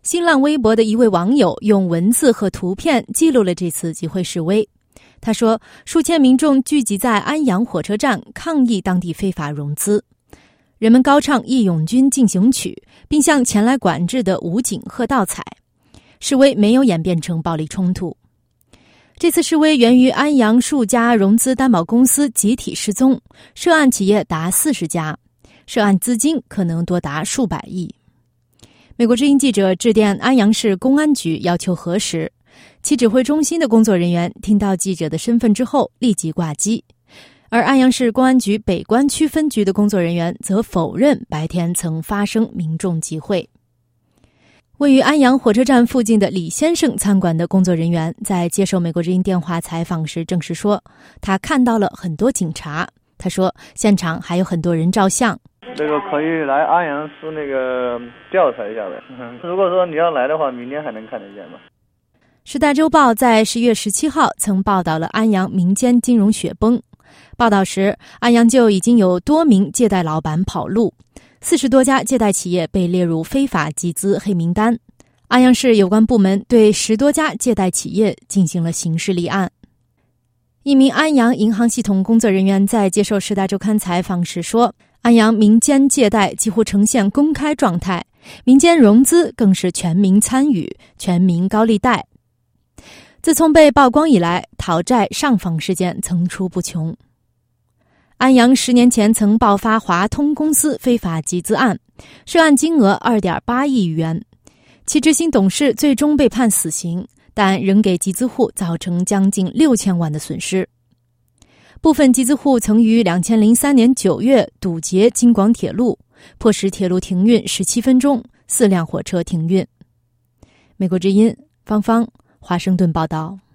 新浪微博的一位网友用文字和图片记录了这次集会示威。他说，数千民众聚集在安阳火车站抗议当地非法融资，人们高唱《义勇军进行曲》，并向前来管制的武警喝倒彩。示威没有演变成暴力冲突。这次示威源于安阳数家融资担保公司集体失踪，涉案企业达40家，涉案资金可能多达数百亿。美国之音记者致电安阳市公安局要求核实，其指挥中心的工作人员听到记者的身份之后立即挂机，而安阳市公安局北关区分局的工作人员则否认白天曾发生民众集会。位于安阳火车站附近的李先生餐馆的工作人员在接受美国之音电话采访时证实说，他看到了很多警察。他说，现场还有很多人照相。 这个可以来安阳市调查一下呗。如果说你要来的话，明天还能看得见吗？ 时代周报在10月17号曾报道了安阳民间金融雪崩。报道时，安阳就已经有多名借贷老板跑路，40多家借贷企业被列入非法集资黑名单。安阳市有关部门对10多家借贷企业进行了刑事立案。一名安阳银行系统工作人员在接受《时代周刊》采访时说，安阳民间借贷几乎呈现公开状态，民间融资更是全民参与，全民高利贷。自从被曝光以来，讨债上访事件层出不穷。安阳10年前曾爆发华通公司非法集资案，涉案金额2.8亿元，其执行董事最终被判死刑，但仍给集资户造成将近6000万的损失。部分集资户曾于2003年9月堵截京广铁路，迫使铁路停运17分钟，4辆火车停运。美国之音方方华盛顿报道。